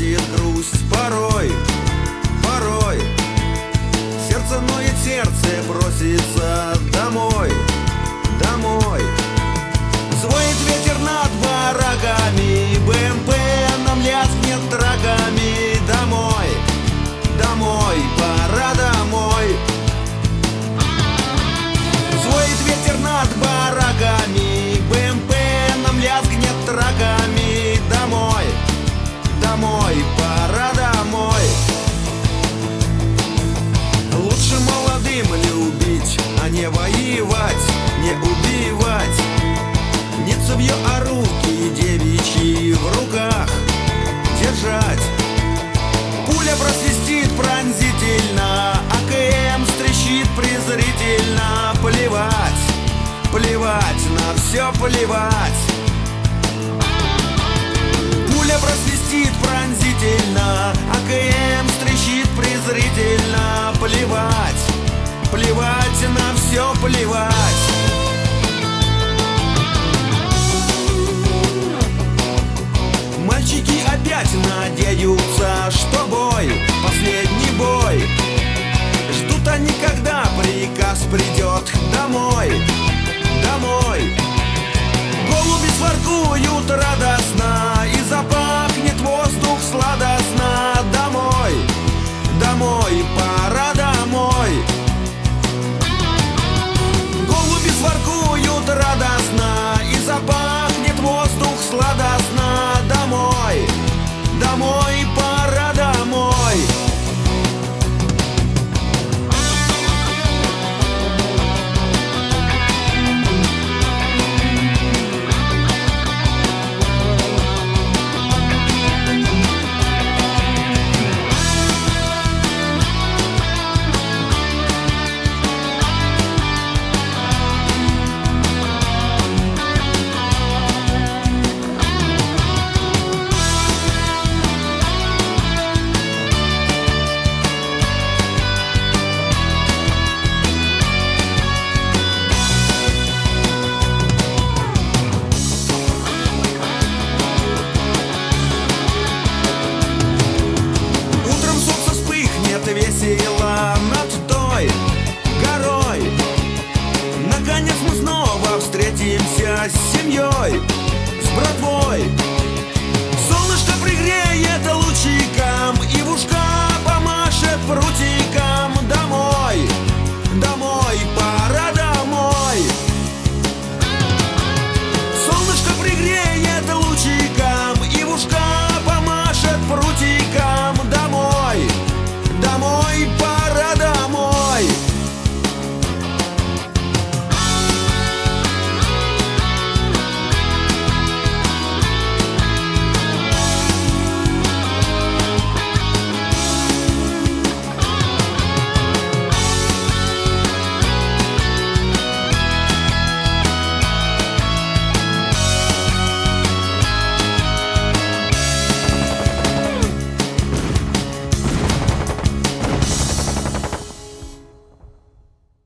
охватит грусть. Порой сердце ноет, сердце просится домой. Взвоет ветер над бараками, БМП нам лязгнет траками. Домой, пора домой. Взвоет ветер над бараками, БМП нам лязгнет траками. Домой, пора домой. Лучше молодым любить, а не воевать, не убивать. Не цевьё, а руки девичьи в руках держать. Пуля просвистит пронзительно, АКМ стрещит презрительно. Плевать, на все плевать. Пуля просвистит пронзительно, АКМ стрещит презрительно. Плевать, на все плевать.